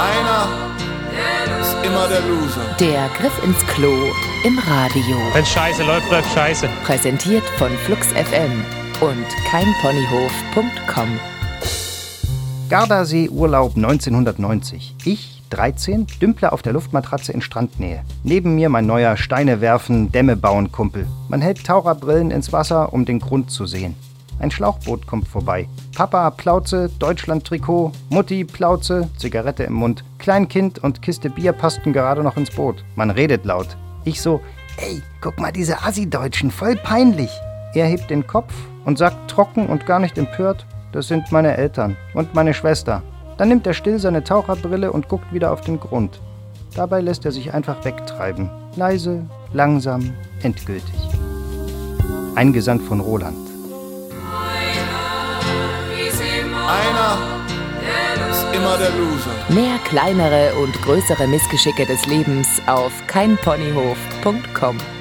Einer ist immer der Loser. Der Griff ins Klo im Radio. Wenn scheiße läuft, läuft scheiße. Präsentiert von Flux FM und keinponyhof.com. Gardasee-Urlaub 1990. Ich, 13, dümple auf der Luftmatratze in Strandnähe. Neben mir mein neuer Steine-werfen-Dämme-bauen-Kumpel. Man hält Taucherbrillen ins Wasser, um den Grund zu sehen. Ein Schlauchboot kommt vorbei. Papa, Plauze, Deutschland-Trikot, Mutti, Plauze, Zigarette im Mund. Kleinkind und Kiste Bier passten gerade noch ins Boot. Man redet laut. Ich so, ey, guck mal diese Assi-Deutschen, voll peinlich. Er hebt den Kopf und sagt trocken und gar nicht empört, das sind meine Eltern und meine Schwester. Dann nimmt er still seine Taucherbrille und guckt wieder auf den Grund. Dabei lässt er sich einfach wegtreiben. Leise, langsam, endgültig. Eingesandt von Roland. Einer ist immer der Loser. Mehr kleinere und größere Missgeschicke des Lebens auf keinponyhof.com.